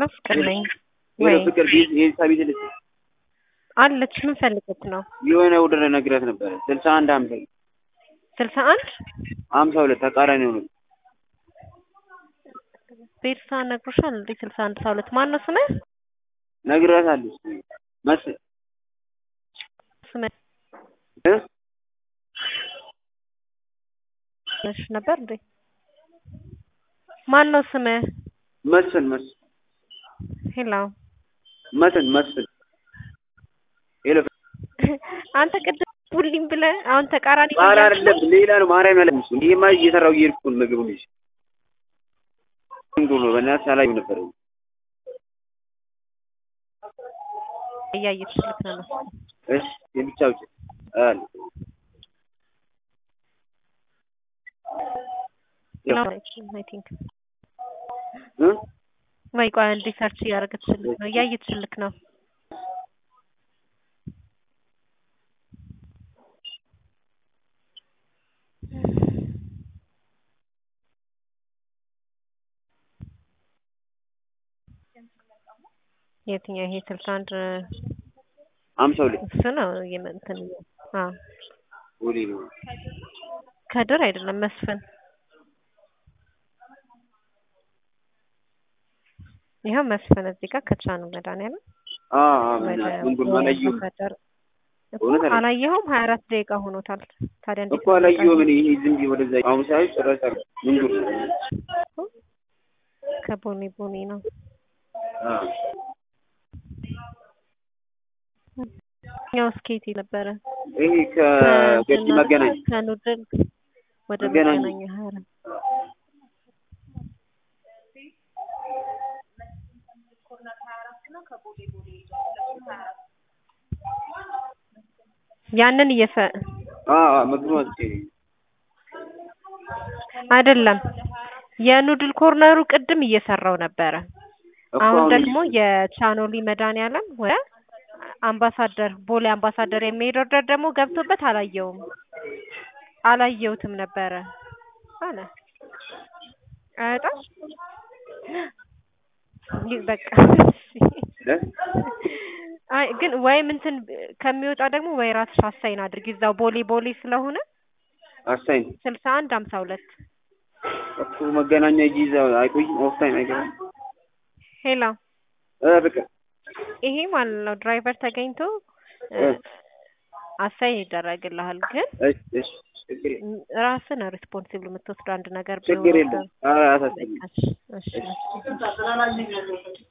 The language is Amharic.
ፍቅር ነኝ ወይ ፍቅር የሂሳብ ይልስ አለች ምን ፈልገት ነው የሆነ ወደ ነግራት ነበር 61 52 ተቃራኒ ነው ቤርሳ ነግሮሻል እንዴ 61 52 ማን ነው ስሜ ነግራታለች ስሜ እሺ ነበር እንዴ ማን ነው ስሜ መስፍን ሄሎ መስፍን ሄሎ አንተ ቅድም ሁሉም ብለ አሁን ተቃራኒ አይደለም ሌላ ነው ማርያም ያለምሽ ይሄማ እየሰራው ይርኩን ምግቡን ይሽ እንዱሎ በእናትህ አላዩ ነበር እያየችልክ ነው እሺ የብቻው አለ I think ወይ ቆይ አንዴ ሰርች ያደርግልኝ ነው ያየችልክ ነው የትኛው ይሄ 61 52 እሱ ነው የመንተን ወዲ ነው ከድር አይደለም መስፍን ይሄው መስፍን እዚህ ጋር ከቻኑ መዳንያለ ምንድን ማለዩ አላየሁም 24 ደቂቃ ሆኖታል ታዲያ እንዴት እኮ አላየሁም እኔ ይሄ ዝም ብዬ ወደዛ አሁን ሳይ ጨረሰ ምንድን ከቦኒ ነው ያው ስኬት ነበረ ይሄ ከገዲ መገናኛ ከኑድል ወደ መገናኛ ሀራ ያንን መግባት አይደለም የኑድል ኮርነሩ ቅድም እየሰራው ነበር አሁን ደግሞ የቻኖሊ መዳንያለም ወይ አምባሳደር ቦሌ አምባሳደር የሚሄደው ደግሞ ገብቶበት አላየሁትም ነበር አለ አይጣ በቃ አይ ግን ወይም እንትን ከሚወጣ ደግሞ ወይ ራስሽ አሳይን አድርጊ እዛው ቦሌ ስለሆነ አሳይን 61 52 እኮ መገናኛ ይይዛው አይቆይ ኦፍ ታይም አይገባም ሄሎ በቃ ይሄ ማለት ነው ድራይቨር ተገኝቶ አሳይን ይደረግልሃል ግን እሺ ራስን ሪስፖንሲብል የምትወስደው አንድ ነገር ችግር የለም እሺ